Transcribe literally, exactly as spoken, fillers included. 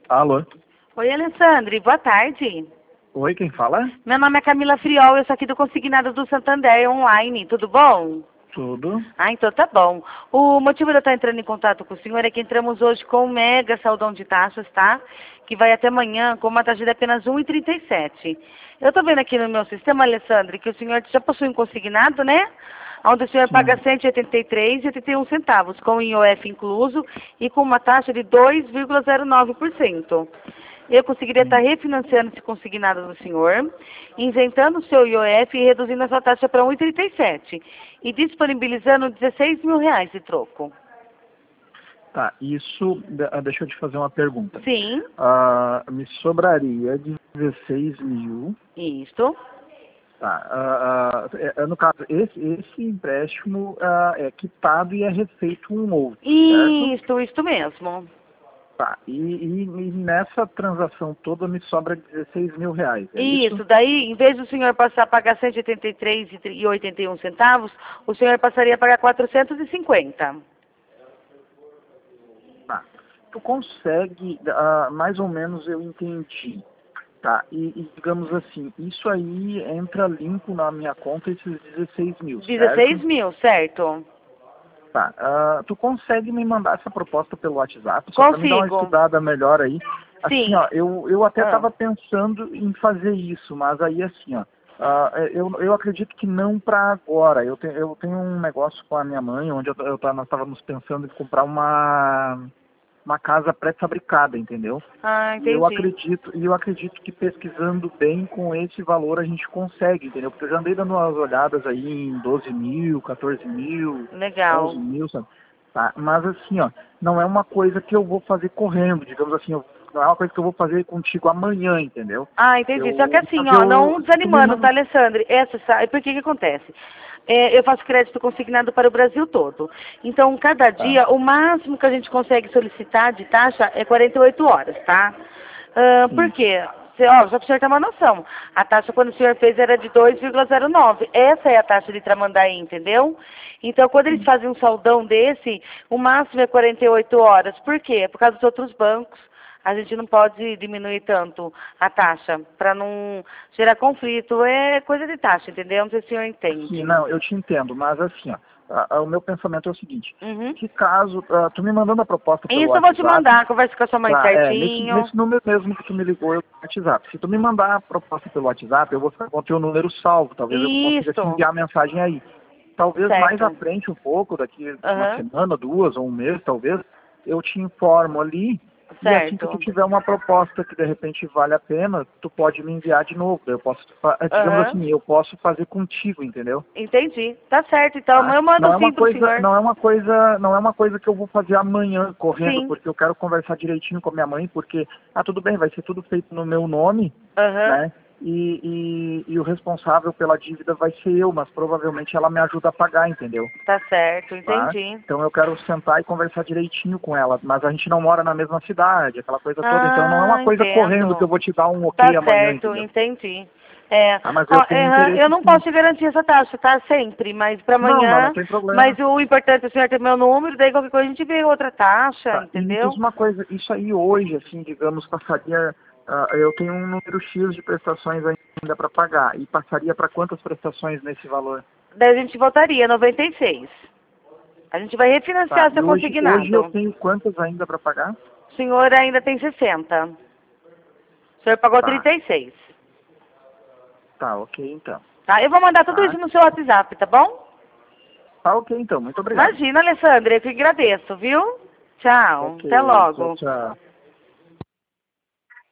Alô? Oi, Alessandre, boa tarde. Oi, quem fala? Meu nome é Camila Friol, eu sou aqui do Consignado do Santander Online, tudo bom? Tudo. Ah, então tá bom. O motivo de eu estar entrando em contato com o senhor é que entramos hoje com um mega saldão de taxas, tá? Que vai até amanhã com uma taxa de apenas um vírgula trinta e sete. Eu tô vendo aqui no meu sistema, Alessandre, que o senhor já possui um consignado, né? Onde o senhor Sim. paga cento e oitenta e três reais e oitenta e um centavos, com o I O F incluso e com uma taxa de dois vírgula zero nove por cento. Eu conseguiria estar refinanciando esse consignado do senhor, isentando o seu I O F e reduzindo a sua taxa para um vírgula trinta e sete e disponibilizando dezesseis mil reais de troco. Tá, isso, de- ah, deixa eu te fazer uma pergunta. Sim, Ah, me sobraria dezesseis mil. isto. Tá, ah, ah, é- é, no caso, esse, esse empréstimo ah, é quitado e é refeito um outro, certo? Isto, isto mesmo. Tá, e, e- e nessa transação toda me sobra dezesseis mil reais, é isso? Isso, daí, em vez do senhor passar a pagar cento e oitenta e três reais e oitenta e um centavos, o senhor passaria a pagar quatrocentos e cinquenta. Tá. Tu consegue, ah, mais ou menos eu entendi, tá? E, e digamos assim, isso aí entra limpo na minha conta, esses dezesseis mil, dezesseis certo? mil, certo? Tá. Ah, tu consegue me mandar essa proposta pelo WhatsApp, só para me dar uma Consigo. estudada melhor aí? Assim, Sim. ó, eu, eu até Ah. estava pensando em fazer isso, mas aí assim, ó, ah, eu, eu acredito que não para agora. Eu tenho, eu tenho um negócio com a minha mãe, onde eu, eu, tava- nós estávamos pensando em comprar uma uma casa pré-fabricada, entendeu? Ah, E eu entendi. acredito, e eu acredito que pesquisando bem com esse valor a gente consegue, entendeu? Porque eu já andei dando umas olhadas aí em doze mil, quatorze mil, onze Legal. mil, sabe? Tá? Mas assim, ó, não é uma coisa que eu vou fazer correndo, digamos assim, eu- não é uma coisa que eu vou fazer contigo amanhã, entendeu? Ah, entendi. Só que Eu, assim, mas ó, não eu, se tu me desanimando, tá, manda, Alessandre? Essa, sa- por que que acontece? É, eu faço crédito consignado para o Brasil todo. Então, cada tá, dia, o máximo que a gente consegue solicitar de taxa é quarenta e oito horas, tá? Ah, por sim. quê? Cê- Ó, só para o senhor ter uma noção, a taxa quando o senhor fez era de dois vírgula zero nove. Essa é a taxa de Tramandaí, entendeu? Então, quando eles Sim. fazem um saldão desse, o máximo é quarenta e oito horas. Por quê? Por causa dos outros bancos. A gente não pode diminuir tanto a taxa para não gerar conflito. É coisa de taxa, entendeu? Não sei se o senhor Sim, entende. não, eu te entendo, mas assim, ó, a- a- o meu pensamento é o seguinte, Uhum. que caso, ah, tu me mandando a proposta pelo Isso eu vou te WhatsApp, mandar, conversa com a sua mãe tá, é, nesse, certinho. nesse número mesmo que tu me ligou, eu no WhatsApp. Se tu me mandar a proposta pelo WhatsApp, eu vou ficar com o teu número salvo, talvez eu consiga te Isso, enviar a mensagem aí. Talvez mais à certo. frente um pouco, daqui uma Aham, semana, duas ou um mês, talvez, eu te informo ali. E assim que tu certo. tiver uma proposta que de repente vale a pena, tu pode me enviar de novo. Eu posso, fa- digamos Aham, assim, eu posso fazer contigo, entendeu? entendi. Tá certo, então Tá? eu mando Não é uma sim pro coisa, senhor. não é uma coisa, não é uma coisa que eu vou fazer amanhã correndo, Sim, porque eu quero conversar direitinho com a minha mãe, porque ah, tudo bem, vai ser tudo feito no meu nome, aham, né? E, e, e o responsável pela dívida vai ser eu, mas provavelmente ela me ajuda a pagar, entendeu? tá certo, Tá? entendi. Então eu quero sentar e conversar direitinho com ela, mas a gente não mora na mesma cidade, aquela coisa toda, então não é uma Ah, coisa correndo que eu entendo. vou te dar um Tá ok amanhã, certo, entendeu? entendi. É, Ah, mas eu ó, tenho aham, eu interesse não sim. posso te garantir essa taxa, tá? Sempre, mas para Não, não, não amanhã. tem problema. Mas o importante é o senhor ter meu número, daí qualquer coisa a gente vê outra taxa, Tá, e me diz entendeu? uma coisa, isso aí hoje, assim, digamos, passaria, ah, eu tenho um número X de prestações ainda para pagar, e passaria para quantas prestações nesse valor? Daí a gente voltaria, noventa e seis. A gente vai Tá, refinanciar e seu hoje, hoje eu consignado. tenho quantas ainda para pagar? O senhor ainda tem sessenta. O senhor pagou Tá, trinta e seis. tá, ok então. Tá? Eu vou mandar tudo Tá, isso no seu WhatsApp, tá bom? tá ok então, muito obrigado. Imagina, Alessandra, eu que agradeço, viu? Tchau. Ok, Até tchau, logo. tchau.